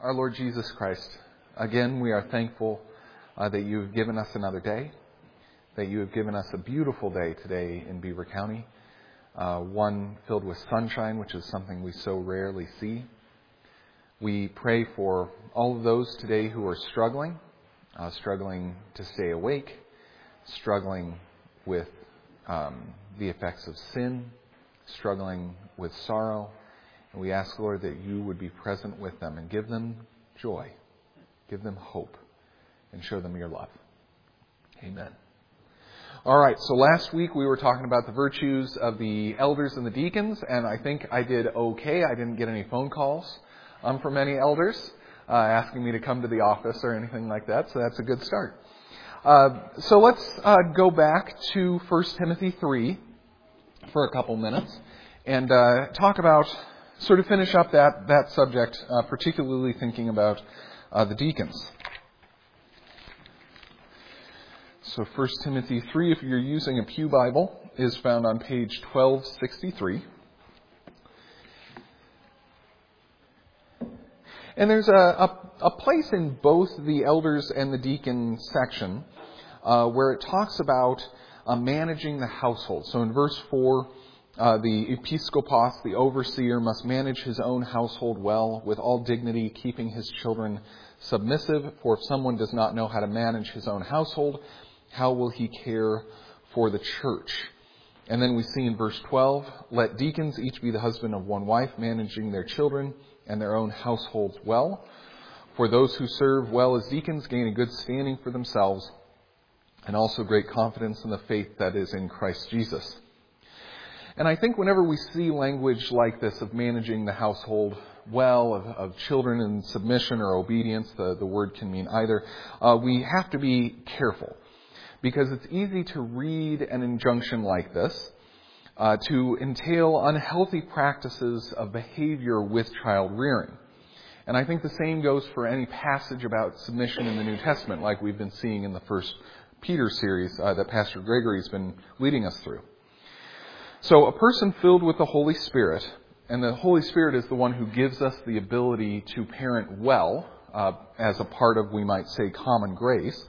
our Lord Jesus Christ, again we are thankful that you have given us another day, that you have given us a beautiful day today in Beaver County, one filled with sunshine, which is something we so rarely see. We pray for all of those today who are struggling to stay awake, struggling with the effects of sin, struggling with sorrow. And we ask, Lord, that you would be present with them and give them joy, give them hope, and show them your love. Amen. All right, so last week we were talking about the virtues of the elders and the deacons, and I think I did okay. I didn't get any phone calls from any elders asking me to come to the office or anything like that, so that's a good start. So let's go back to 1 Timothy 3 for a couple minutes and talk about, sort of finish up that subject, particularly thinking about the deacons. So 1 Timothy 3, if you're using a Pew Bible, is found on page 1263. And there's a place in both the elders and the deacon section where it talks about managing the household. So in verse 4, the episkopos, the overseer, must manage his own household well, with all dignity, keeping his children submissive. For if someone does not know how to manage his own household, how will he care for the church? And then we see in verse 12, let deacons each be the husband of one wife, managing their children and their own households well. For those who serve well as deacons gain a good standing for themselves, and also great confidence in the faith that is in Christ Jesus. And I think whenever we see language like this of managing the household well, of children in submission or obedience, the word can mean either, we have to be careful. Because it's easy to read an injunction like this to entail unhealthy practices of behavior with child rearing. And I think the same goes for any passage about submission in the New Testament, like we've been seeing in the First Peter series that Pastor Gregory's been leading us through. So a person filled with the Holy Spirit, and the Holy Spirit is the one who gives us the ability to parent well, as a part of, we might say, common grace,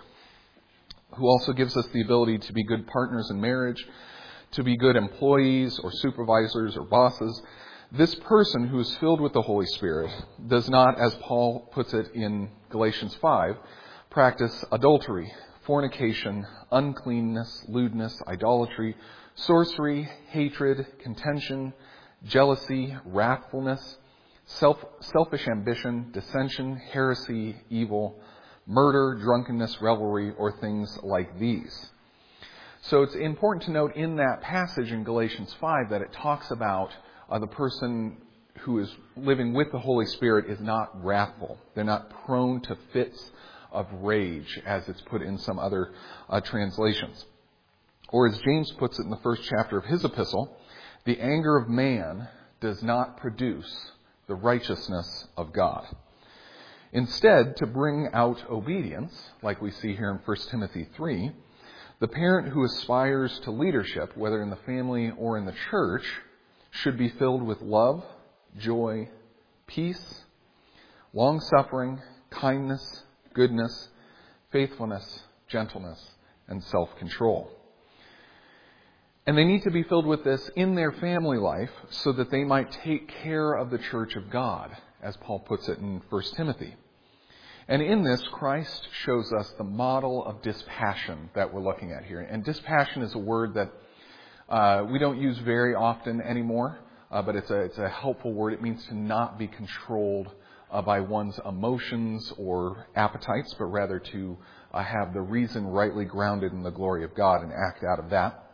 who also gives us the ability to be good partners in marriage, to be good employees or supervisors or bosses. This person who is filled with the Holy Spirit does not, as Paul puts it in Galatians 5, practice adultery, fornication, uncleanness, lewdness, idolatry, sorcery, hatred, contention, jealousy, wrathfulness, selfish ambition, dissension, heresy, evil, murder, drunkenness, revelry, or things like these. So it's important to note in that passage in Galatians 5 that it talks about the person who is living with the Holy Spirit is not wrathful. They're not prone to fits of rage, as it's put in some other translations. Or as James puts it in the first chapter of his epistle, the anger of man does not produce the righteousness of God. Instead, to bring out obedience, like we see here in 1 Timothy 3, the parent who aspires to leadership, whether in the family or in the church, should be filled with love, joy, peace, long-suffering, kindness, goodness, faithfulness, gentleness, and self-control. And they need to be filled with this in their family life so that they might take care of the church of God, as Paul puts it in 1 Timothy. And in this, Christ shows us the model of dispassion that we're looking at here. And dispassion is a word that we don't use very often anymore, but it's a helpful word. It means to not be controlled by one's emotions or appetites, but rather to have the reason rightly grounded in the glory of God and act out of that.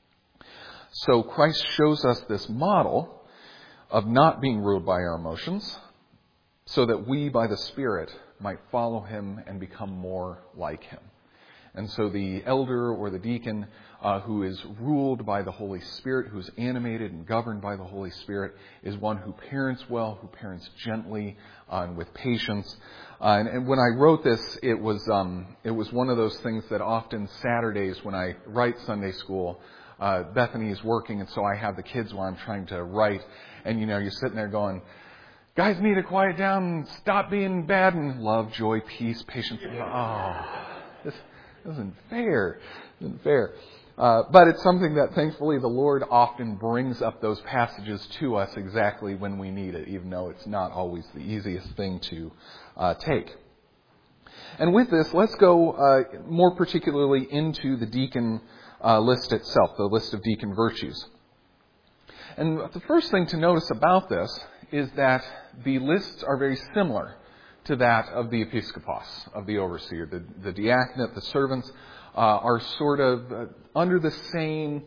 So Christ shows us this model of not being ruled by our emotions, so that we, by the Spirit, might follow him and become more like him. And so the elder or the deacon who is ruled by the Holy Spirit, who is animated and governed by the Holy Spirit, is one who parents well, who parents gently and with patience. And when I wrote this, it was one of those things that often Saturdays when I write Sunday school, Bethany is working, and so I have the kids while I'm trying to write. And, you're sitting there going, guys need to quiet down and stop being bad and love, joy, peace, patience. This isn't fair. But it's something that thankfully the Lord often brings up those passages to us exactly when we need it, even though it's not always the easiest thing to take. And with this, let's go more particularly into the deacon list itself, the list of deacon virtues. And the first thing to notice about this is that the lists are very similar to that of the episkopos, of the overseer. The diaconate, the servants, are sort of under the same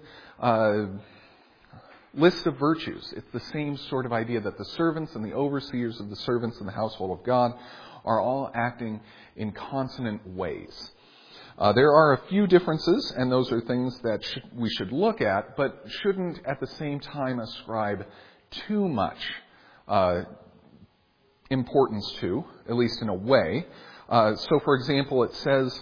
list of virtues. It's the same sort of idea that the servants and the overseers of the servants in the household of God are all acting in consonant ways. There are a few differences, and those are things that we should look at, but shouldn't at the same time ascribe too much importance to, at least in a way. So, for example, it says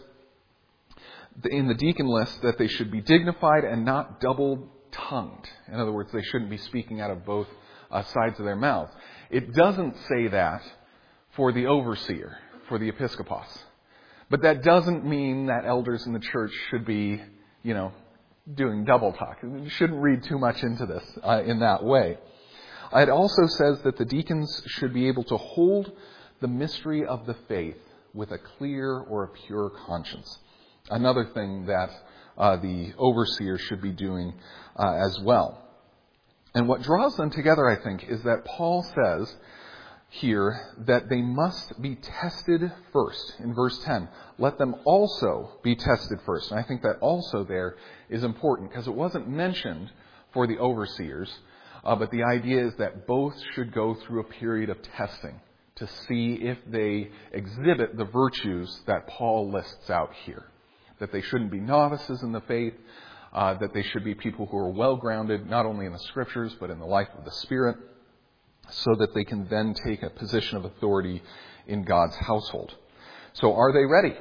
in the deacon list that they should be dignified and not double-tongued. In other words, they shouldn't be speaking out of both sides of their mouth. It doesn't say that for the overseer, for the episkopos. But that doesn't mean that elders in the church should be, doing double talk. You shouldn't read too much into this in that way. It also says that the deacons should be able to hold the mystery of the faith with a clear or a pure conscience. Another thing that the overseer should be doing as well. And what draws them together, I think, is that Paul says here that they must be tested first. In verse 10, let them also be tested first. And I think that also there is important because it wasn't mentioned for the overseers, but the idea is that both should go through a period of testing to see if they exhibit the virtues that Paul lists out here. That they shouldn't be novices in the faith, that they should be people who are well-grounded not only in the Scriptures but in the life of the Spirit, so that they can then take a position of authority in God's household. So are they ready?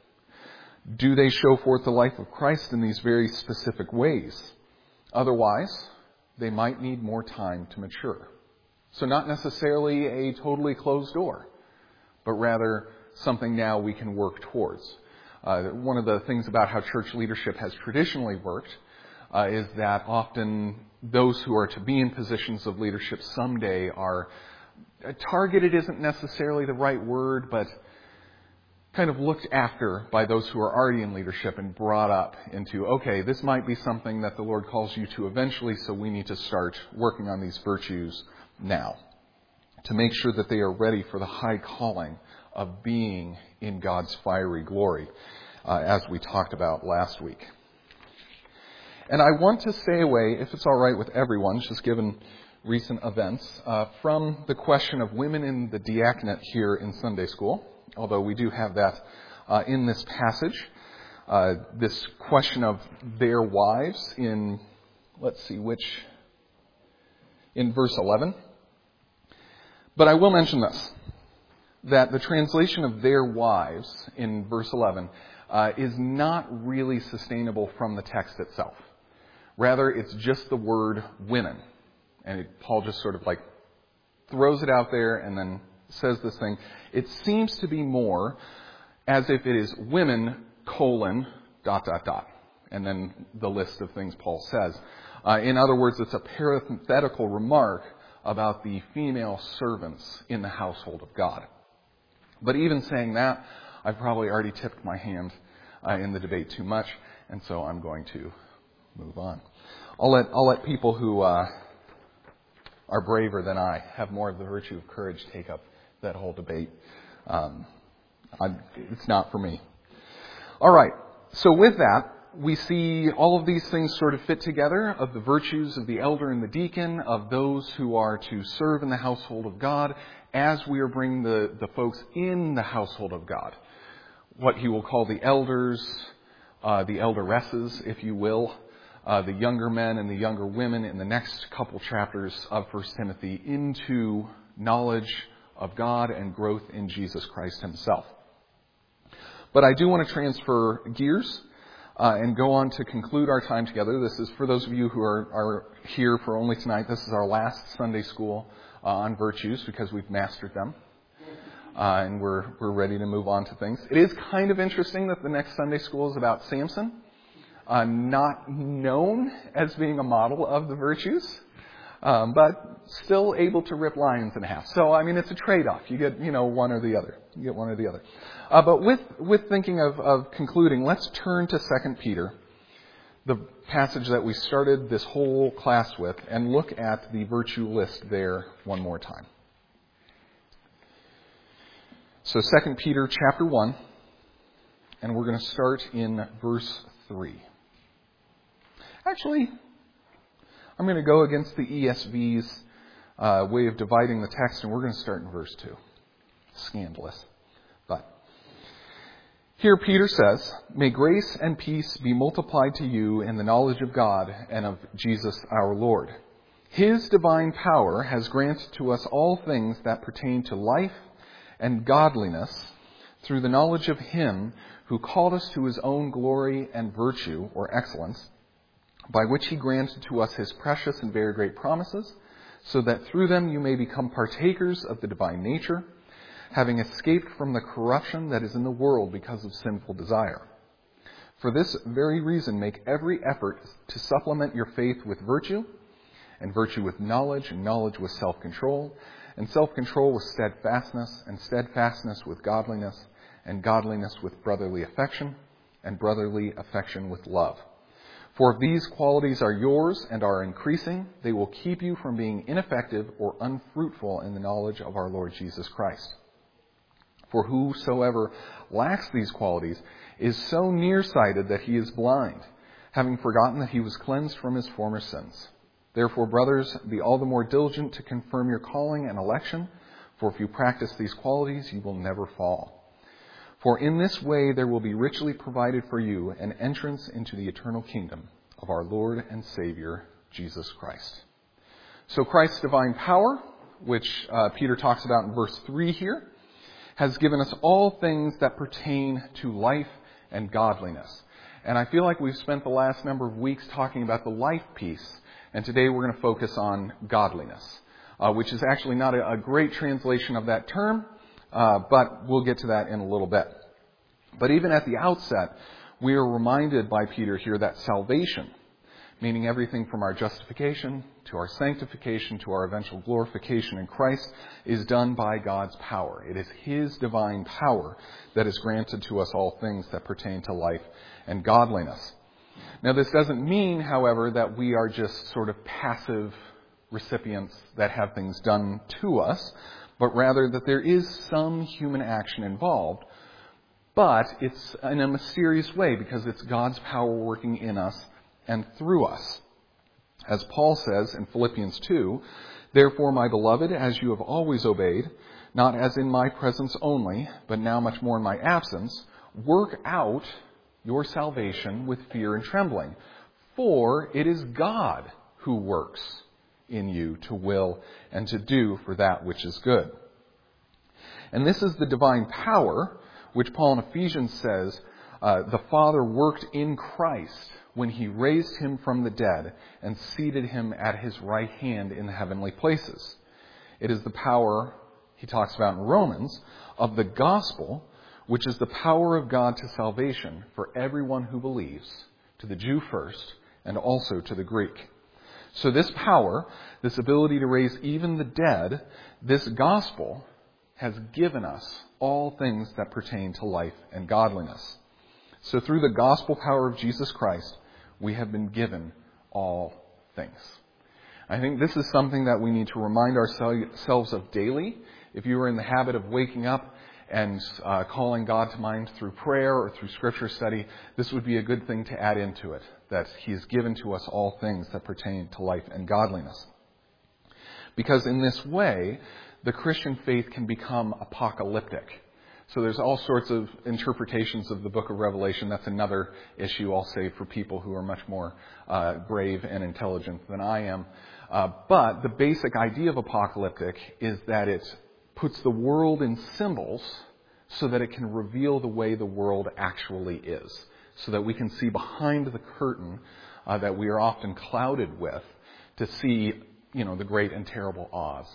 Do they show forth the life of Christ in these very specific ways? Otherwise, they might need more time to mature. So not necessarily a totally closed door, but rather something now we can work towards. One of the things about how church leadership has traditionally worked is that often those who are to be in positions of leadership someday are targeted isn't necessarily the right word, but kind of looked after by those who are already in leadership and brought up into, okay, this might be something that the Lord calls you to eventually, so we need to start working on these virtues now to make sure that they are ready for the high calling of being in God's fiery glory, as we talked about last week. And I want to stay away, if it's all right with everyone, just given recent events, from the question of women in the diaconate here in Sunday school, although we do have that in this passage. This question of their wives in, in verse 11. But I will mention this, that the translation of their wives in verse 11 is not really sustainable from the text itself. Rather, it's just the word women. And Paul just sort of throws it out there and then says this thing. It seems to be more as if it is women, ... And then the list of things Paul says. In other words, it's a parenthetical remark about the female servants in the household of God. But even saying that, I've probably already tipped my hand in the debate too much, and so I'm going to move on. I'll let people who are braver than I, have more of the virtue of courage, take up that whole debate. It's not for me. All right. So with that, we see all of these things sort of fit together, of the virtues of the elder and the deacon, of those who are to serve in the household of God, as we are bringing the folks in the household of God. What he will call the elders, the elderesses, if you will, the younger men and the younger women in the next couple chapters of 1 Timothy into knowledge of God and growth in Jesus Christ himself. But I do want to transfer gears and go on to conclude our time together. This is for those of you who are here for only tonight. This is our last Sunday school on virtues because we've mastered them. And we're ready to move on to things. It is kind of interesting that the next Sunday school is about Samson, not known as being a model of the virtues, but still able to rip lions in half. So, I mean, it's a trade-off. You get, one or the other. You get one or the other. But with thinking of concluding, let's turn to 2 Peter, the passage that we started this whole class with, and look at the virtue list there one more time. So 2 Peter chapter 1, and we're going to start in verse 3. Actually, I'm going to go against the ESV's way of dividing the text, and we're going to start in verse 2. Scandalous. But here Peter says, "May grace and peace be multiplied to you in the knowledge of God and of Jesus our Lord. His divine power has granted to us all things that pertain to life and godliness through the knowledge of Him who called us to His own glory and virtue, or excellence, by which He granted to us His precious and very great promises, so that through them you may become partakers of the divine nature, having escaped from the corruption that is in the world because of sinful desire. For this very reason, make every effort to supplement your faith with virtue, and virtue with knowledge, and knowledge with self-control, and self-control with steadfastness, and steadfastness with godliness, and godliness with brotherly affection, and brotherly affection with love. For if these qualities are yours and are increasing, they will keep you from being ineffective or unfruitful in the knowledge of our Lord Jesus Christ. For whosoever lacks these qualities is so nearsighted that he is blind, having forgotten that he was cleansed from his former sins. Therefore, brothers, be all the more diligent to confirm your calling and election, for if you practice these qualities, you will never fall. For in this way there will be richly provided for you an entrance into the eternal kingdom of our Lord and Savior, Jesus Christ." So Christ's divine power, which Peter talks about in verse 3 here, has given us all things that pertain to life and godliness. And I feel like we've spent the last number of weeks talking about the life piece, and today we're going to focus on godliness, which is actually not a great translation of that term, but we'll get to that in a little bit. But even at the outset, we are reminded by Peter here that salvation, meaning everything from our justification to our sanctification to our eventual glorification in Christ, is done by God's power. It is His divine power that is granted to us all things that pertain to life and godliness. Now, this doesn't mean, however, that we are just sort of passive recipients that have things done to us, but rather that there is some human action involved, but it's in a mysterious way because it's God's power working in us and through us. As Paul says in Philippians 2, "Therefore, my beloved, as you have always obeyed, not as in my presence only, but now much more in my absence, work out your salvation with fear and trembling. For it is God who works in you to will and to do for that which is good." And this is the divine power which Paul in Ephesians says the Father worked in Christ when He raised Him from the dead and seated Him at His right hand in the heavenly places. It is the power, he talks about in Romans, of the gospel, which is the power of God to salvation for everyone who believes, to the Jew first, and also to the Greek. So this power, this ability to raise even the dead, this gospel has given us all things that pertain to life and godliness. So through the gospel power of Jesus Christ, we have been given all things. I think this is something that we need to remind ourselves of daily. If you are in the habit of waking up and calling God to mind through prayer or through scripture study, this would be a good thing to add into it, that He has given to us all things that pertain to life and godliness. Because in this way, the Christian faith can become apocalyptic. So there's all sorts of interpretations of the book of Revelation. That's another issue I'll save for people who are much more brave and intelligent than I am. But the basic idea of apocalyptic is that it puts the world in symbols so that it can reveal the way the world actually is, so that we can see behind the curtain that we are often clouded with to see, the great and terrible Oz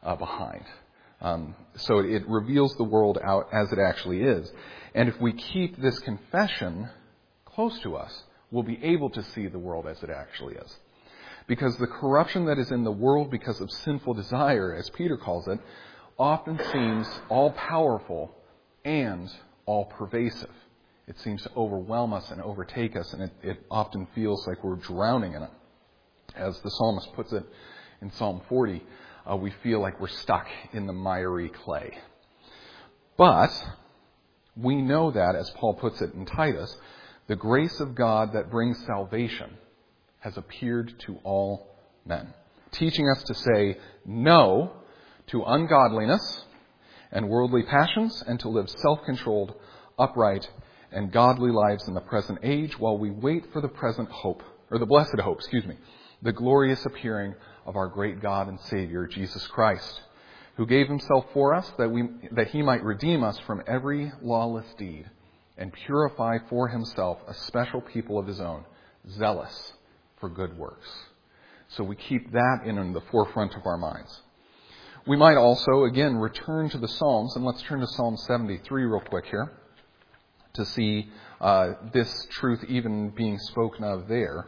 behind. So it reveals the world out as it actually is. And if we keep this confession close to us, we'll be able to see the world as it actually is. Because the corruption that is in the world because of sinful desire, as Peter calls it, often seems all-powerful and all-pervasive. It seems to overwhelm us and overtake us, and it often feels like we're drowning in it. As the psalmist puts it in Psalm 40, we feel like we're stuck in the miry clay. But we know that, as Paul puts it in Titus, the grace of God that brings salvation has appeared to all men, teaching us to say no to ungodliness and worldly passions, and to live self-controlled, upright, and godly lives in the present age while we wait for the present hope, or the blessed hope, the glorious appearing of our great God and Savior, Jesus Christ, who gave himself for us that he might redeem us from every lawless deed and purify for himself a special people of his own, zealous for good works. So we keep that in the forefront of our minds. We might also, again, return to the Psalms, and let's turn to Psalm 73 real quick here to see this truth even being spoken of there.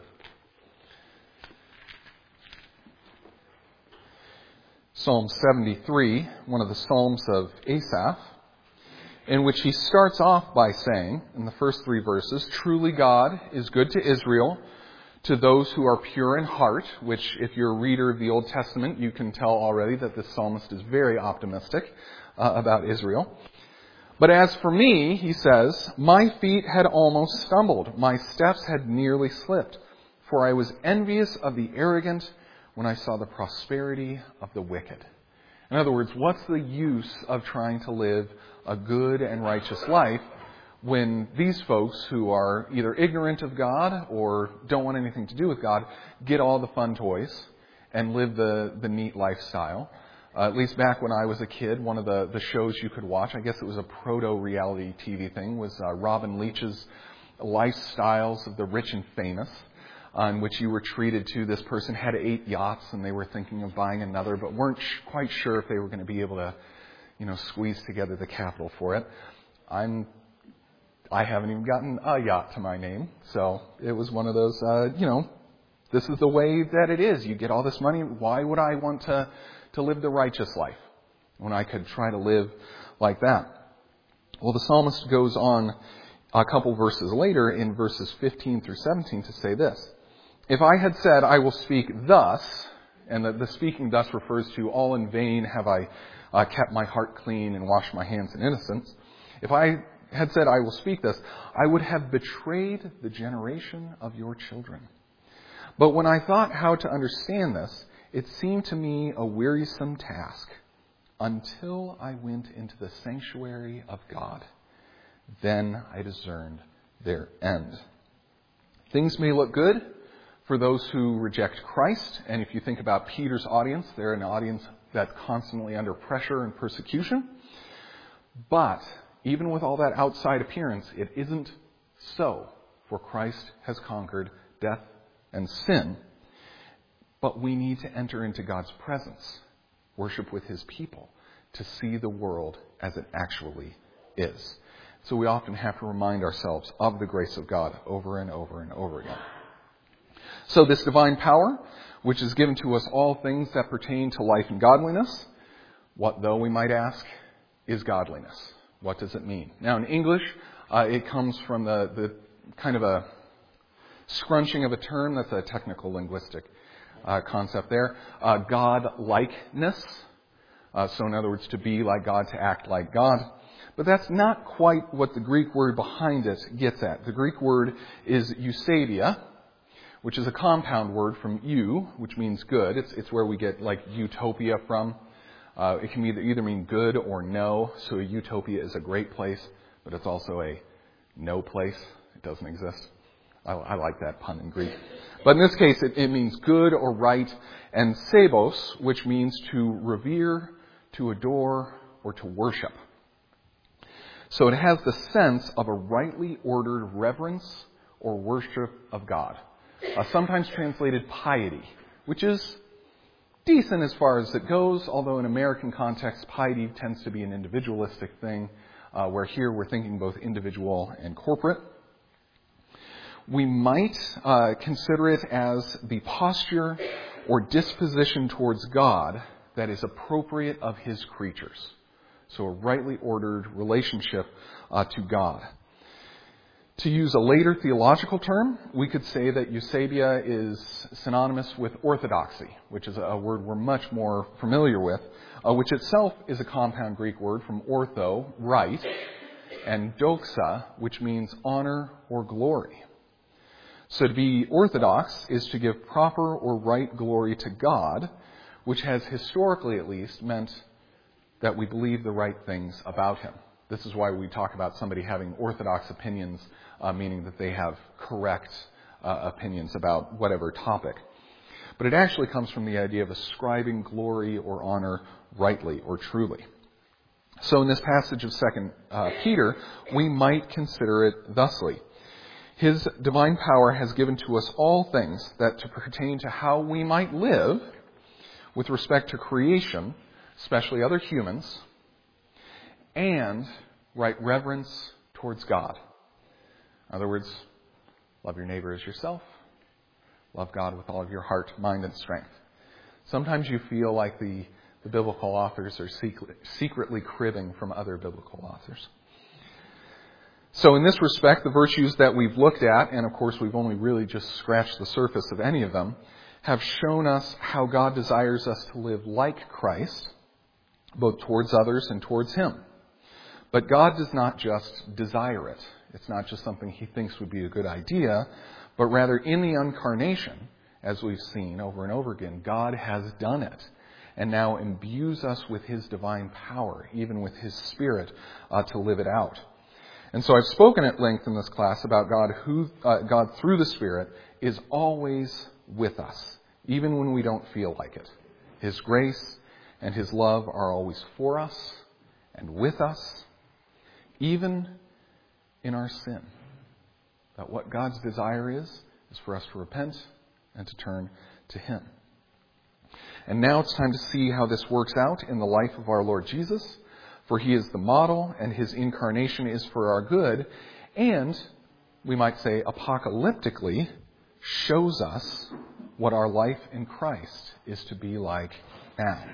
Psalm 73, one of the Psalms of Asaph, in which he starts off by saying, in the first 3 verses, "Truly God is good to Israel, to those who are pure in heart," which, if you're a reader of the Old Testament, you can tell already that this psalmist is very optimistic about Israel. "But as for me," he says, "my feet had almost stumbled. My steps had nearly slipped. For I was envious of the arrogant when I saw the prosperity of the wicked." In other words, what's the use of trying to live a good and righteous life when these folks who are either ignorant of God or don't want anything to do with God get all the fun toys and live the neat lifestyle? At least back when I was a kid, one of the shows you could watch, I guess it was a proto-reality TV thing, was Robin Leach's Lifestyles of the Rich and Famous, on which you were treated to, this person had 8 yachts and they were thinking of buying another, but weren't quite sure if they were going to be able to, squeeze together the capital for it. I haven't even gotten a yacht to my name, so it was one of those, this is the way that it is. You get all this money, why would I want to live the righteous life when I could try to live like that? Well, the psalmist goes on a couple verses later in verses 15 through 17 to say this: "If I had said, I will speak thus," and the speaking thus refers to all in vain have I kept my heart clean and washed my hands in innocence. "If I had said, I will speak this, I would have betrayed the generation of your children. But when I thought how to understand this, it seemed to me a wearisome task until I went into the sanctuary of God. Then I discerned their end." Things may look good for those who reject Christ. And if you think about Peter's audience, they're an audience that's constantly under pressure and persecution. But even with all that outside appearance, it isn't so, for Christ has conquered death and sin. But we need to enter into God's presence, worship with his people, to see the world as it actually is. So we often have to remind ourselves of the grace of God over and over and over again. So this divine power, which is given to us all things that pertain to life and godliness, what, though, we might ask, is godliness? What does it mean? Now, in English, it comes from the kind of a scrunching of a term. That's a technical linguistic concept there. God-likeness. So in other words, to be like God, to act like God. But that's not quite what the Greek word behind it gets at. The Greek word is eusebeia, which is a compound word from eu, which means good. It's where we get like utopia from. It can either mean good or no. So a utopia is a great place, but it's also a no place. It doesn't exist. I like that pun in Greek. But in this case, it means good or right. And sebos, which means to revere, to adore, or to worship. So it has the sense of a rightly ordered reverence or worship of God. Sometimes translated piety, which is decent as far as it goes, although in American context, piety tends to be an individualistic thing, where here we're thinking both individual and corporate. We might consider it as the posture or disposition towards God that is appropriate of His creatures. So a rightly ordered relationship to God. To use a later theological term, we could say that Eusebia is synonymous with orthodoxy, which is a word we're much more familiar with, which itself is a compound Greek word from ortho, right, and doxa, which means honor or glory. So to be orthodox is to give proper or right glory to God, which has historically at least meant that we believe the right things about Him. This is why we talk about somebody having orthodox opinions, meaning that they have correct opinions about whatever topic. But it actually comes from the idea of ascribing glory or honor rightly or truly. So in this passage of 2 Peter, we might consider it thusly. His divine power has given to us all things that to pertain to how we might live with respect to creation, especially other humans, and right reverence towards God. In other words, love your neighbor as yourself. Love God with all of your heart, mind, and strength. Sometimes you feel like the biblical authors are secretly cribbing from other biblical authors. So in this respect, the virtues that we've looked at, and of course we've only really just scratched the surface of any of them, have shown us how God desires us to live like Christ, both towards others and towards Him. But God does not just desire it. It's not just something He thinks would be a good idea, but rather in the incarnation, as we've seen over and over again, God has done it and now imbues us with His divine power, even with His Spirit, to live it out. And so I've spoken at length in this class about God through the Spirit is always with us, even when we don't feel like it. His grace and His love are always for us and with us, even in our sin. That what God's desire is for us to repent and to turn to Him. And now it's time to see how this works out in the life of our Lord Jesus, for He is the model and His incarnation is for our good, and we might say apocalyptically shows us what our life in Christ is to be like now.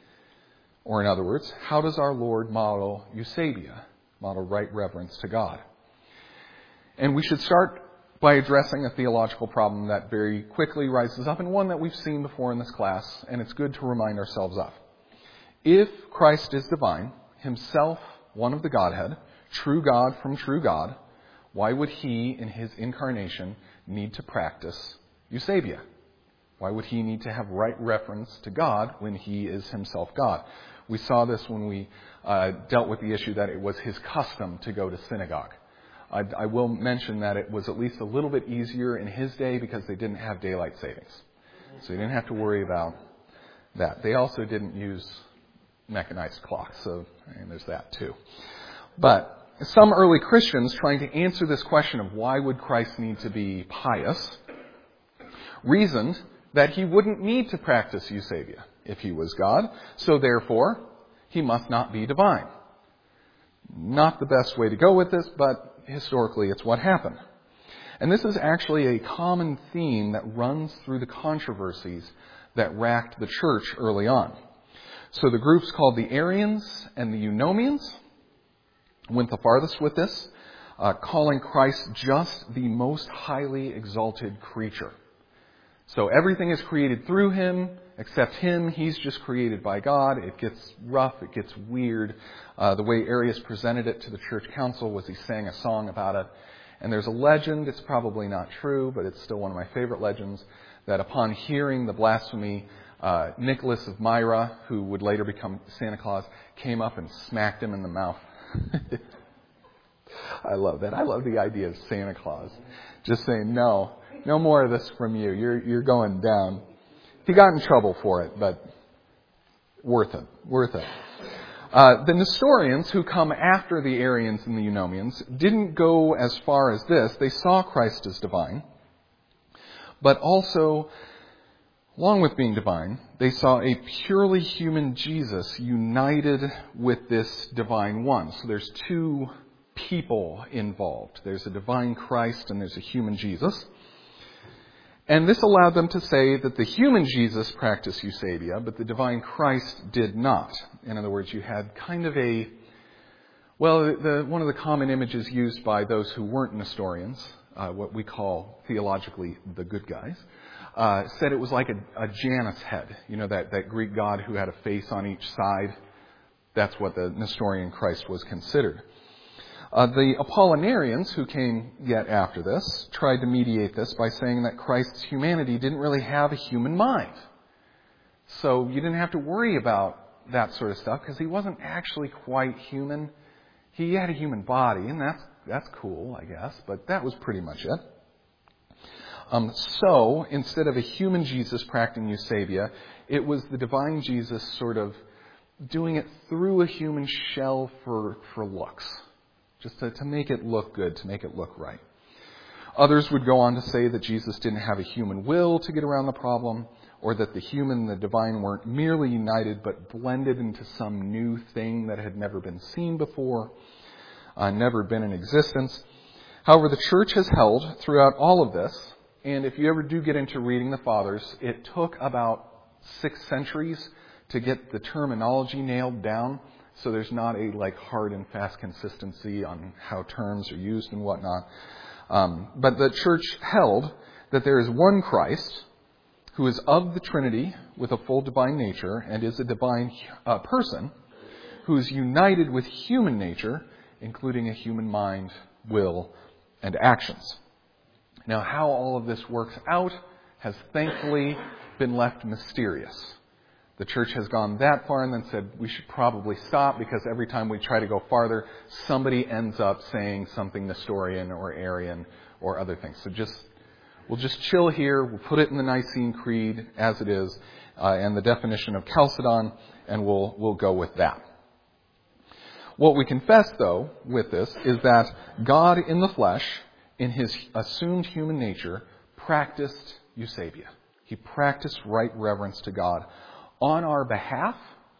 Or in other words, how does our Lord model Eusebia, model right reverence to God? And we should start by addressing a theological problem that very quickly rises up, and one that we've seen before in this class, and it's good to remind ourselves of. If Christ is divine, Himself one of the Godhead, true God from true God, why would He, in His incarnation, need to practice Eusebia? Why would He need to have right reference to God when He is Himself God? We saw this when we dealt with the issue that it was His custom to go to synagogue. I will mention that it was at least a little bit easier in His day because they didn't have daylight savings. So He didn't have to worry about that. They also didn't use mechanized clocks, so there's that too. But some early Christians, trying to answer this question of why would Christ need to be pious, reasoned that He wouldn't need to practice Eusebia if He was God, so therefore He must not be divine. Not the best way to go with this, but historically it's what happened. And this is actually a common theme that runs through the controversies that racked the church early on. So the groups called the Arians and the Eunomians went the farthest with this, calling Christ just the most highly exalted creature. So everything is created through Him, except Him. He's just created by God. It gets rough. It gets weird. The way Arius presented it to the church council was he sang a song about it. And there's a legend, it's probably not true, but it's still one of my favorite legends, that upon hearing the blasphemy, Nicholas of Myra, who would later become Santa Claus, came up and smacked him in the mouth. I love that. I love the idea of Santa Claus just saying, no more of this from you. You're going down. He got in trouble for it, but worth it. The Nestorians, who come after the Arians and the Eunomians, didn't go as far as this. They saw Christ as divine, but also along with being divine, they saw a purely human Jesus united with this divine one. So there's two people involved. There's a divine Christ and there's a human Jesus. And this allowed them to say that the human Jesus practiced Eusebia, but the divine Christ did not. In other words, you had kind of one of the common images used by those who weren't Nestorians, what we call theologically the good guys, said it was like a Janus head, that Greek god who had a face on each side. That's what the Nestorian Christ was considered. The Apollinarians, who came yet after this, tried to mediate this by saying that Christ's humanity didn't really have a human mind. So you didn't have to worry about that sort of stuff because he wasn't actually quite human. He had a human body, and that's cool, I guess, but that was pretty much it. So instead of a human Jesus practicing Eusebia, it was the divine Jesus sort of doing it through a human shell for looks. Just to make it look good, to make it look right. Others would go on to say that Jesus didn't have a human will to get around the problem, or that the human and the divine weren't merely united, but blended into some new thing that had never been seen before, never been in existence. However, the church has held throughout all of this, and if you ever do get into reading the Fathers, it took about 6 centuries to get the terminology nailed down. So there's not a hard and fast consistency on how terms are used and whatnot. But the church held that there is one Christ who is of the Trinity with a full divine nature and is a divine person who is united with human nature, including a human mind, will, and actions. Now, how all of this works out has thankfully been left mysterious. The church has gone that far and then said we should probably stop because every time we try to go farther, somebody ends up saying something Nestorian or Arian or other things. So we'll just chill here. We'll put it in the Nicene Creed as it is and the definition of Chalcedon, and we'll go with that. What we confess, though, with this is that God in the flesh, in his assumed human nature, practiced Eusebia. He practiced right reverence to God on our behalf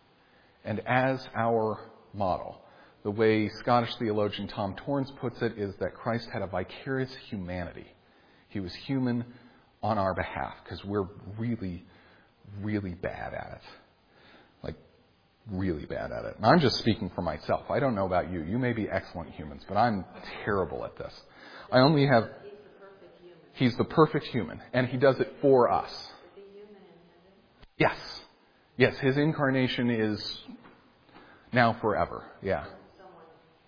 and as our model. The way Scottish theologian Tom Torrance puts it is that Christ had a vicarious humanity. He was human on our behalf because we're really, really bad at it. Really bad at it. And I'm just speaking for myself. I don't know about you. You may be excellent humans, but I'm terrible at this. I only have... He's the perfect human, and he does it for us. Is he human in heaven? Yes. Yes, his incarnation is now forever. Yeah. Someone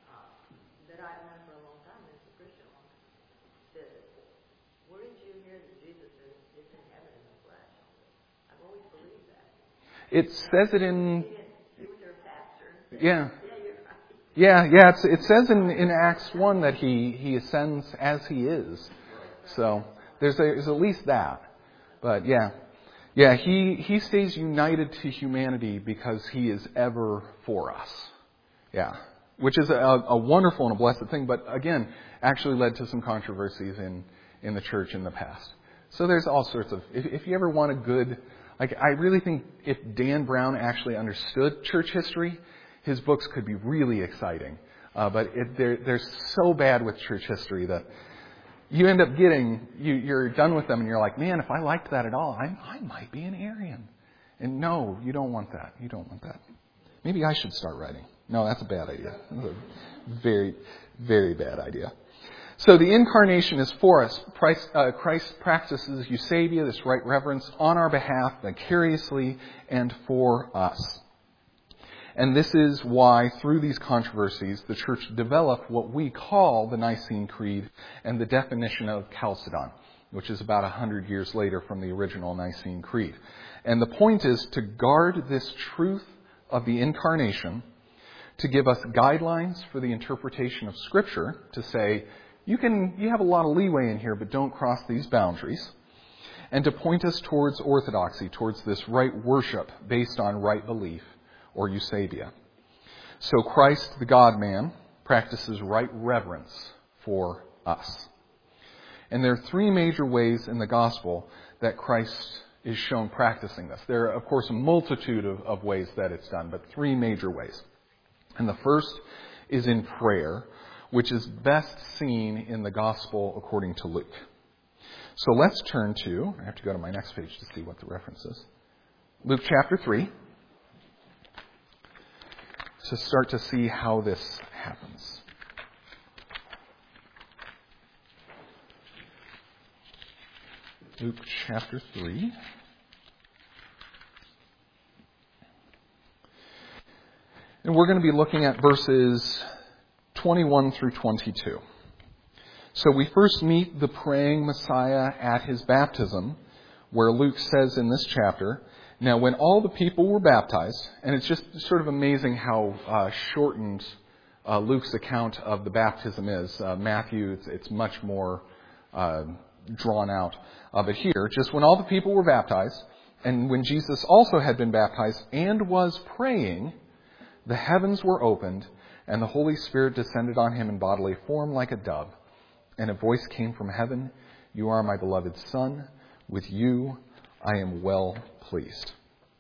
that I've known for a long time, is a Christian one, said, where did you hear that Jesus is in heaven in the flesh? I've always believed that. It says it in... You were their pastor. Yeah. Yeah, you're right. Yeah. It says in Acts 1 that he ascends as he is. So there's at least that. But yeah. Yeah, he stays united to humanity because he is ever for us. Yeah. Which is a wonderful and a blessed thing, but again, actually led to some controversies in the church in the past. So there's all sorts of... If you ever want a good... I really think if Dan Brown actually understood church history, his books could be really exciting. But they're so bad with church history that you end up you're done with them and you're like, man, if I liked that at all, I might be an Arian. And no, you don't want that. You don't want that. Maybe I should start writing. No, that's a bad idea. That's a very, very bad idea. So the incarnation is for us. Christ practices Eusebia, this right reverence, on our behalf, vicariously, and for us. And this is why, through these controversies, the church developed what we call the Nicene Creed and the definition of Chalcedon, which is about 100 years later from the original Nicene Creed. And the point is to guard this truth of the incarnation, to give us guidelines for the interpretation of Scripture, to say, you have a lot of leeway in here, but don't cross these boundaries, and to point us towards orthodoxy, towards this right worship based on right belief, or Eusebia. So Christ, the God-man, practices right reverence for us. And there are 3 major ways in the gospel that Christ is shown practicing this. There are, of course, a multitude of ways that it's done, but 3 major ways. And the first is in prayer, which is best seen in the Gospel according to Luke. So let's turn to, I have to go to my next page to see what the reference is, Luke chapter 3, to start to see how this happens. Luke chapter 3. And we're going to be looking at verses 21 through 22. So we first meet the praying Messiah at his baptism, where Luke says in this chapter, now when all the people were baptized, and it's just sort of amazing how shortened Luke's account of the baptism is. Matthew, it's much more drawn out. But here, just when all the people were baptized, and when Jesus also had been baptized and was praying, the heavens were opened, and the Holy Spirit descended on him in bodily form like a dove. And a voice came from heaven, "You are my beloved Son. With you I am well pleased."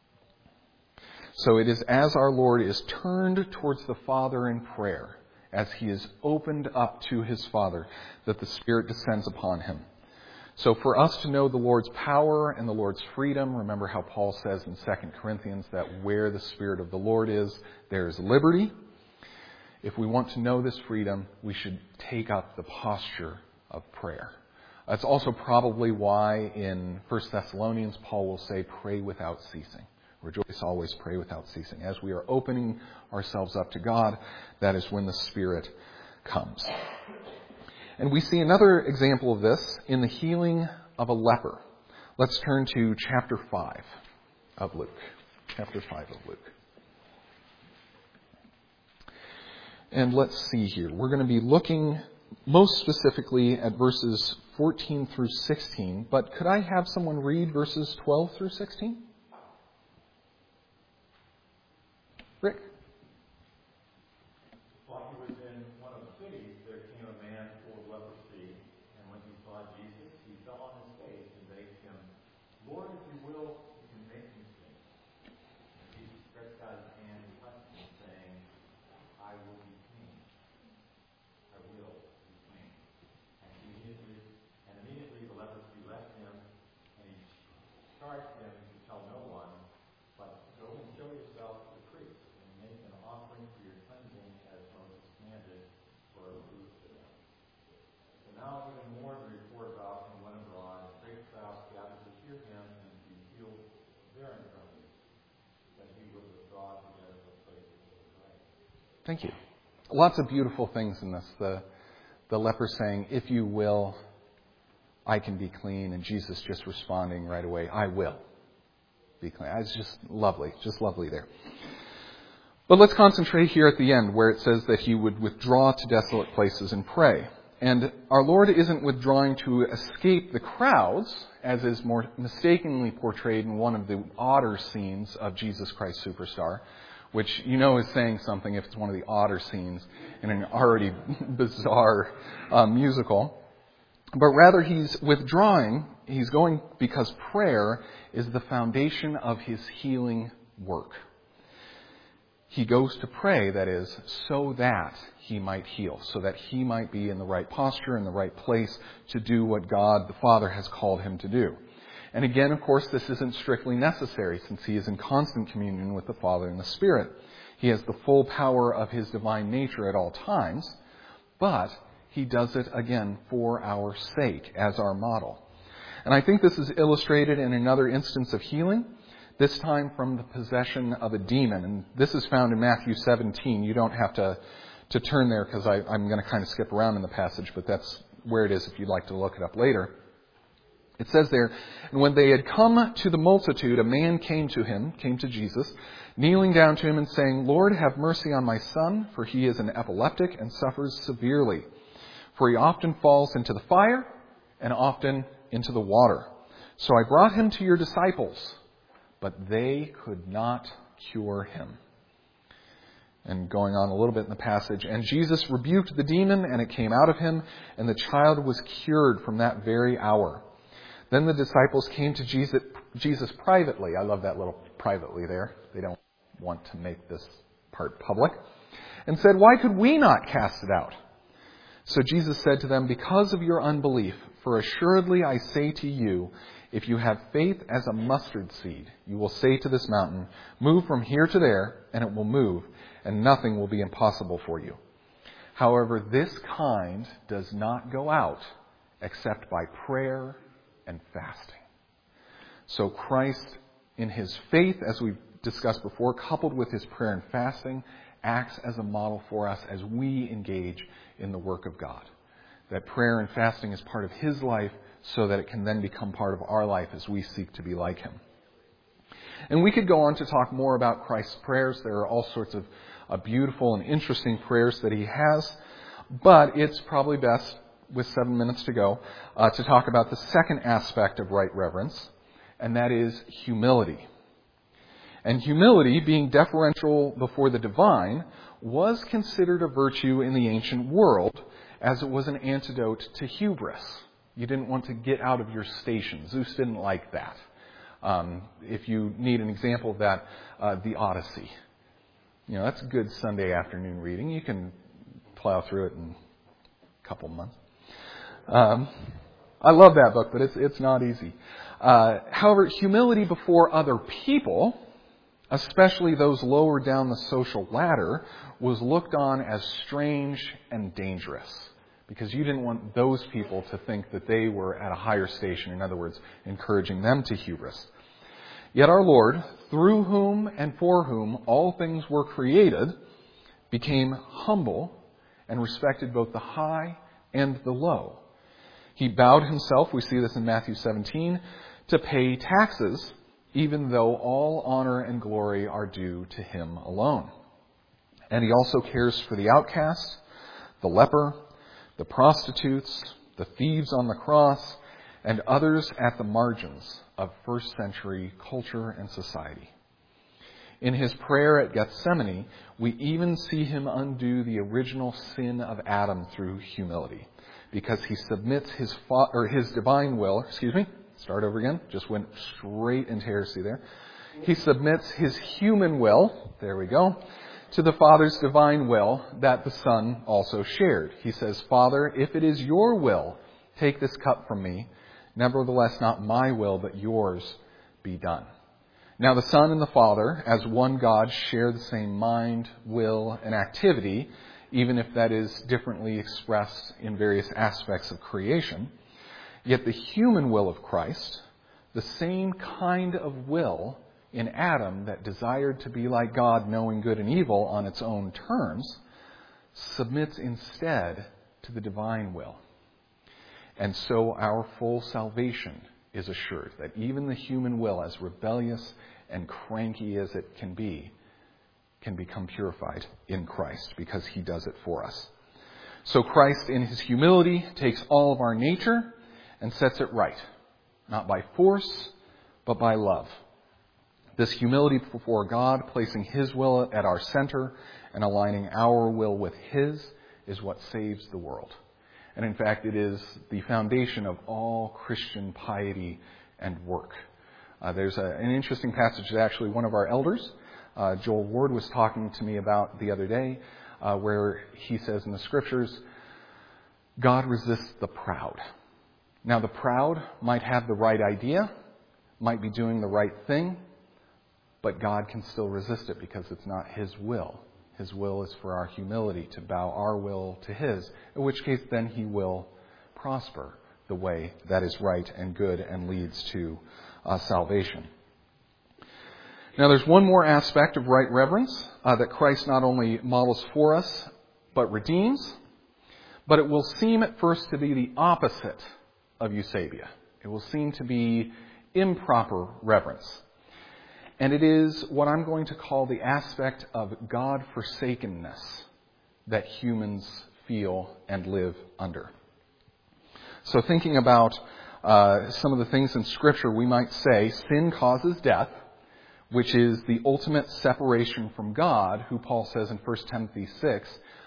So it is as our Lord is turned towards the Father in prayer, as he is opened up to his Father, that the Spirit descends upon him. So for us to know the Lord's power and the Lord's freedom, remember how Paul says in 2 Corinthians that where the Spirit of the Lord is, there is liberty. If we want to know this freedom, we should take up the posture of prayer. That's also probably why in 1 Thessalonians, Paul will say, pray without ceasing. Rejoice always, pray without ceasing. As we are opening ourselves up to God, that is when the Spirit comes. And we see another example of this in the healing of a leper. Let's turn to chapter 5 of Luke. Chapter 5 of Luke. And let's see here. We're going to be looking most specifically at verses 14 through 16. But could I have someone read verses 12 through 16? Rick? While he was in one of the cities, there came a man full of leprosy, and when he saw Jesus, he fell on his face and begged him, "Lord, if you will, you can make me clean." And Jesus stretched out his hand and touched him, saying, "I will be clean. I will be clean." And immediately the leprosy left him, and he charged him to tell no one, but go and show yourself to the priest, and make an offering for your cleansing as Moses commanded, for a proof to them. So now even more the report about him went abroad, and great crowds gathered to hear him and to be healed of their infirmities. Then he was withdrawn to the places of the grave. Thank you. Lots of beautiful things in this. The leper saying, if you will, I can be clean. And Jesus just responding right away, I will be clean. It's just lovely there. But let's concentrate here at the end where it says that he would withdraw to desolate places and pray. And our Lord isn't withdrawing to escape the crowds, as is more mistakenly portrayed in one of the odder scenes of Jesus Christ Superstar, which you know is saying something if it's one of the odder scenes in an already bizarre musical. But rather he's withdrawing, he's going because prayer is the foundation of his healing work. He goes to pray, that is, so that he might heal, so that he might be in the right posture, in the right place to do what God the Father has called him to do. And again, of course, this isn't strictly necessary since he is in constant communion with the Father and the Spirit. He has the full power of his divine nature at all times, but he does it, again, for our sake, as our model. And I think this is illustrated in another instance of healing, this time from the possession of a demon. And this is found in Matthew 17. You don't have to turn there because I'm going to kind of skip around in the passage, but that's where it is if you'd like to look it up later. It says there, and when they had come to the multitude, a man came to Jesus, kneeling down to him and saying, "Lord, have mercy on my son, for he is an epileptic and suffers severely. For he often falls into the fire and often into the water. So I brought him to your disciples, but they could not cure him." And going on a little bit in the passage, and Jesus rebuked the demon, and it came out of him, and the child was cured from that very hour. Then the disciples came to Jesus privately. I love that little privately there. They don't want to make this part public. And said, "Why could we not cast it out?" So Jesus said to them, "Because of your unbelief, for assuredly I say to you, if you have faith as a mustard seed, you will say to this mountain, 'Move from here to there,' and it will move, and nothing will be impossible for you. However, this kind does not go out except by prayer and fasting." So Christ, in his faith, as we've discussed before, coupled with his prayer and fasting, acts as a model for us as we engage in the work of God. That prayer and fasting is part of his life so that it can then become part of our life as we seek to be like him. And we could go on to talk more about Christ's prayers. There are all sorts of beautiful and interesting prayers that he has. But it's probably best, with 7 minutes to go, to talk about the second aspect of right reverence, and that is humility. And humility, being deferential before the divine, was considered a virtue in the ancient world, as it was an antidote to hubris. You didn't want to get out of your station. Zeus didn't like that. If you need an example of that, the Odyssey. That's a good Sunday afternoon reading. You can plow through it in a couple months. I love that book, but it's not easy. However, humility before other people, especially those lower down the social ladder, was looked on as strange and dangerous, because you didn't want those people to think that they were at a higher station, in other words, encouraging them to hubris. Yet our Lord, through whom and for whom all things were created, became humble and respected both the high and the low. He bowed himself, we see this in Matthew 17, to pay taxes, even though all honor and glory are due to him alone. And he also cares for the outcast, the leper, the prostitutes, the thieves on the cross, and others at the margins of first century culture and society. In his prayer at Gethsemane, we even see him undo the original sin of Adam through humility, because he submits his divine will, start over again, just went straight into heresy there. He submits his human will, there we go, to the Father's divine will that the Son also shared. He says, "Father, if it is your will, take this cup from me. Nevertheless, not my will, but yours be done." Now the Son and the Father, as one God, share the same mind, will, and activity, even if that is differently expressed in various aspects of creation. Yet the human will of Christ, the same kind of will in Adam that desired to be like God, knowing good and evil on its own terms, submits instead to the divine will. And so our full salvation is assured, that even the human will, as rebellious and cranky as it can become purified in Christ, because he does it for us. So Christ, in his humility, takes all of our nature and sets it right, not by force, but by love. This humility before God, placing his will at our center and aligning our will with his, is what saves the world. And in fact, it is the foundation of all Christian piety and work. There's an interesting passage that actually one of our elders, Joel Ward, was talking to me about the other day, where he says in the scriptures, God resists the proud. Now, the proud might have the right idea, might be doing the right thing, but God can still resist it because it's not his will. His will is for our humility, to bow our will to his, in which case then he will prosper the way that is right and good and leads to salvation. Now there's one more aspect of right reverence that Christ not only models for us, but redeems, but it will seem at first to be the opposite of Eusebia. It will seem to be improper reverence. And it is what I'm going to call the aspect of God-forsakenness that humans feel and live under. So thinking about some of the things in Scripture, we might say sin causes death, which is the ultimate separation from God, who Paul says in 1 Timothy 6,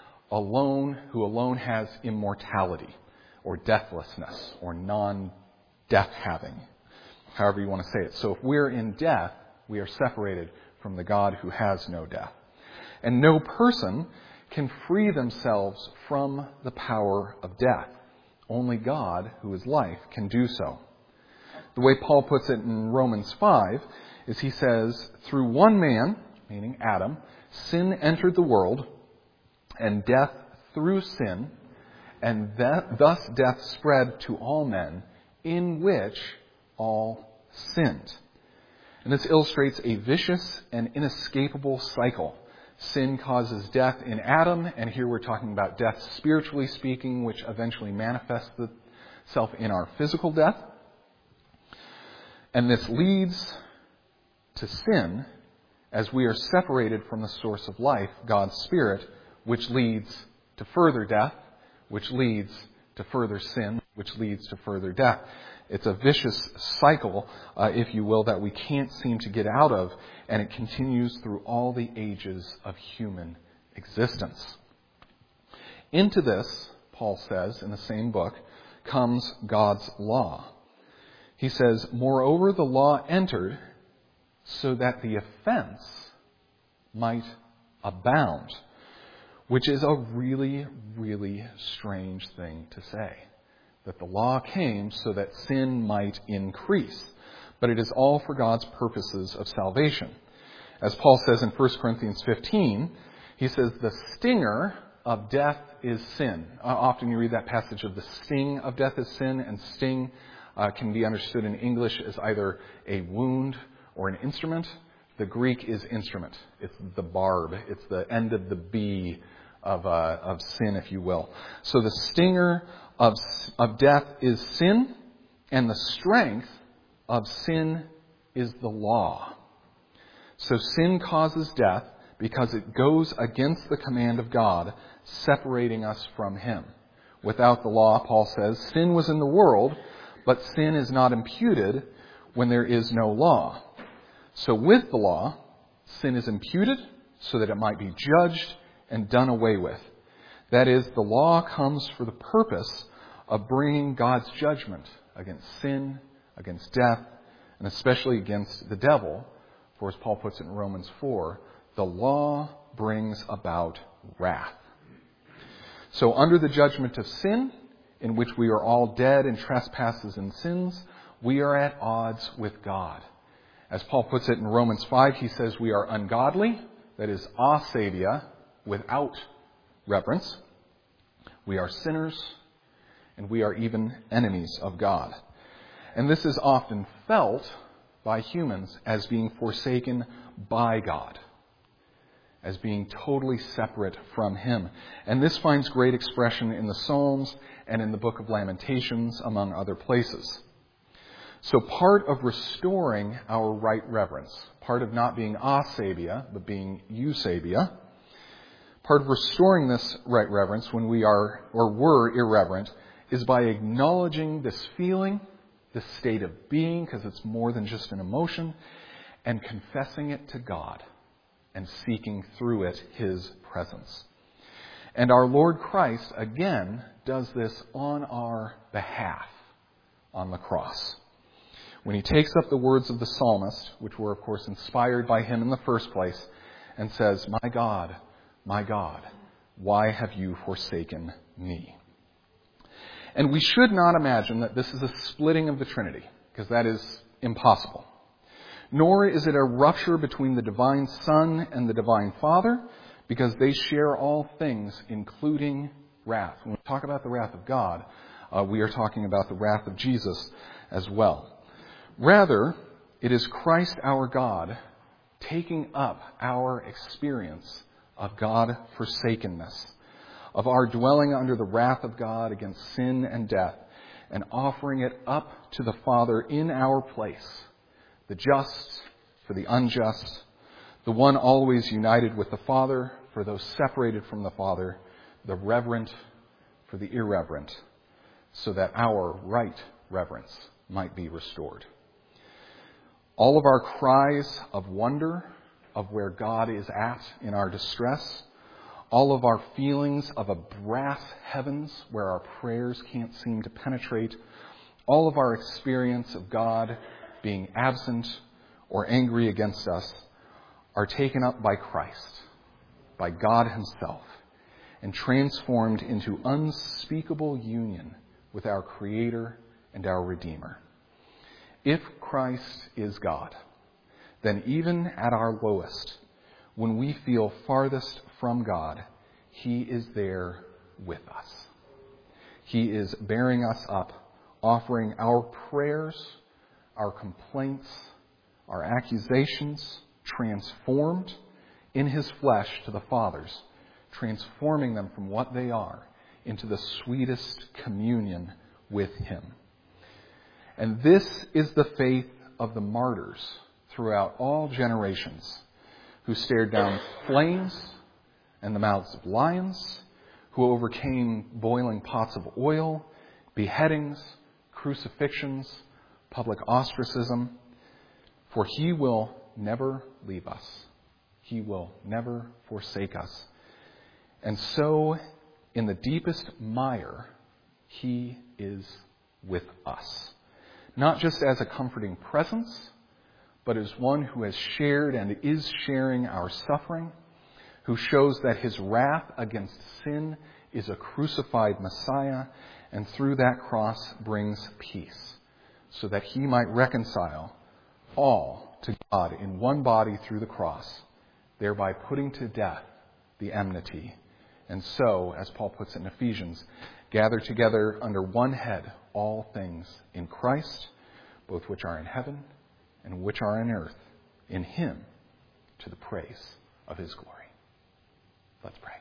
who alone has immortality, or deathlessness, or non-death having. however you want to say it. So if we're in death, we are separated from the God who has no death. And no person can free themselves from the power of death. Only God, who is life, can do so. The way Paul puts it in Romans 5 is he says, through one man, meaning Adam, sin entered the world, and death through sin, and thus death spread to all men, in which all sinned. And this illustrates a vicious and inescapable cycle. Sin causes death in Adam, and here we're talking about death spiritually speaking, which eventually manifests itself in our physical death. And this leads to sin as we are separated from the source of life, God's Spirit, which leads to further death, which leads to further sin, which leads to further death. It's a vicious cycle, if you will, that we can't seem to get out of, and it continues through all the ages of human existence. Into this, Paul says in the same book, comes God's law. He says, moreover, the law entered so that the offense might abound, which is a really, really strange thing to say. That the law came so that sin might increase. But it is all for God's purposes of salvation. As Paul says in 1 Corinthians 15, he says, the stinger of death is sin. Often you read that passage of the sting of death is sin, and sting can be understood in English as either a wound or an instrument. The Greek is instrument. It's the barb. It's the end of the bee of sin, if you will. So the stinger of death is sin, and the strength of sin is the law. So sin causes death because it goes against the command of God, separating us from Him. Without the law, Paul says, sin was in the world, but sin is not imputed when there is no law. So with the law, sin is imputed so that it might be judged and done away with. That is, the law comes for the purpose of bringing God's judgment against sin, against death, and especially against the devil. For as Paul puts it in Romans 4, the law brings about wrath. So under the judgment of sin, in which we are all dead in trespasses and sins, we are at odds with God. As Paul puts it in Romans 5, he says we are ungodly, that is, asadia, without reverence. We are sinners, and we are even enemies of God. And this is often felt by humans as being forsaken by God, as being totally separate from Him. And this finds great expression in the Psalms and in the book of Lamentations, among other places. So part of restoring our right reverence, part of not being asabia, but being eusabia, part of restoring this right reverence when we are or were irreverent is by acknowledging this feeling, this state of being, because it's more than just an emotion, and confessing it to God and seeking through it His presence. And our Lord Christ, again, does this on our behalf on the cross. When He takes up the words of the psalmist, which were, of course, inspired by him in the first place, and says, my God, why have you forsaken me? And we should not imagine that this is a splitting of the Trinity, because that is impossible. Nor is it a rupture between the divine Son and the divine Father, because they share all things, including wrath. When we talk about the wrath of God, we are talking about the wrath of Jesus as well. Rather, it is Christ our God taking up our experience of God forsakenness, of our dwelling under the wrath of God against sin and death, and offering it up to the Father in our place, the just for the unjust, the one always united with the Father for those separated from the Father, the reverent for the irreverent, so that our right reverence might be restored. All of our cries of wonder of where God is at in our distress, all of our feelings of a brass heavens where our prayers can't seem to penetrate, all of our experience of God being absent or angry against us, are taken up by Christ, by God himself, and transformed into unspeakable union with our Creator and our Redeemer. If Christ is God, then even at our lowest, when we feel farthest from God, he is there with us. He is bearing us up, offering our prayers, our complaints, our accusations, transformed in his flesh to the Father's, transforming them from what they are into the sweetest communion with him. And this is the faith of the martyrs throughout all generations, who stared down flames and the mouths of lions, who overcame boiling pots of oil, beheadings, crucifixions, public ostracism. For he will never leave us. He will never forsake us. And so, in the deepest mire, he is with us. Not just as a comforting presence, but as one who has shared and is sharing our suffering, who shows that his wrath against sin is a crucified Messiah, and through that cross brings peace, so that he might reconcile all to God in one body through the cross, thereby putting to death the enmity. And so, as Paul puts it in Ephesians, gather together under one head all things in Christ, both which are in heaven and which are on earth, in him, to the praise of his glory. Let's pray.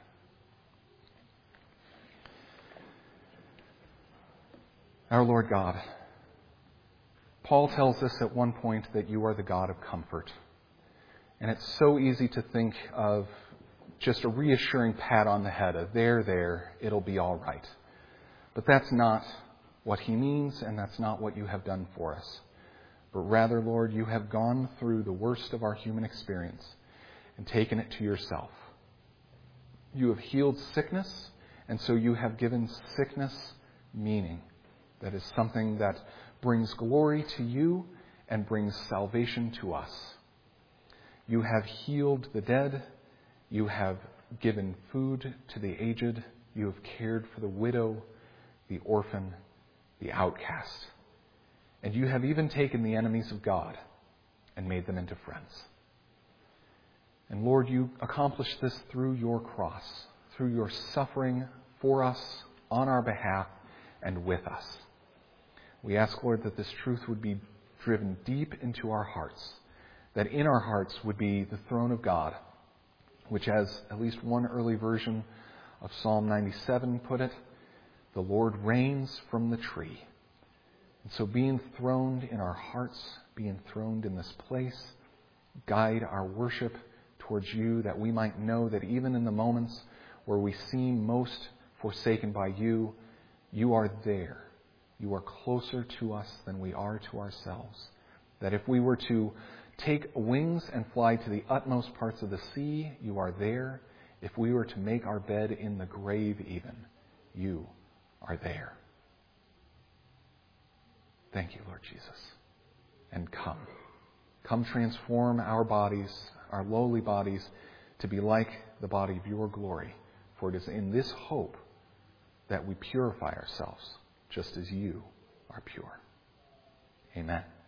Our Lord God, Paul tells us at one point that you are the God of comfort. And it's so easy to think of just a reassuring pat on the head, a there, it'll be all right. But that's not what he means, and that's not what you have done for us. But rather, Lord, you have gone through the worst of our human experience and taken it to yourself. You have healed sickness, and so you have given sickness meaning. That is something that brings glory to you and brings salvation to us. You have healed the dead. You have given food to the aged. You have cared for the widow, the orphan, the outcast. And you have even taken the enemies of God and made them into friends. And Lord, you accomplished this through your cross, through your suffering for us, on our behalf, and with us. We ask, Lord, that this truth would be driven deep into our hearts, that in our hearts would be the throne of God, which, as at least one early version of Psalm 97 put it, the Lord reigns from the tree. And so be enthroned in our hearts, be enthroned in this place, guide our worship towards you, that we might know that even in the moments where we seem most forsaken by you, you are there. You are closer to us than we are to ourselves. That if we were to take wings and fly to the utmost parts of the sea, you are there. If we were to make our bed in the grave even, you are there. Thank you, Lord Jesus. And come. Come transform our bodies, our lowly bodies, to be like the body of your glory. For it is in this hope that we purify ourselves, just as you are pure. Amen.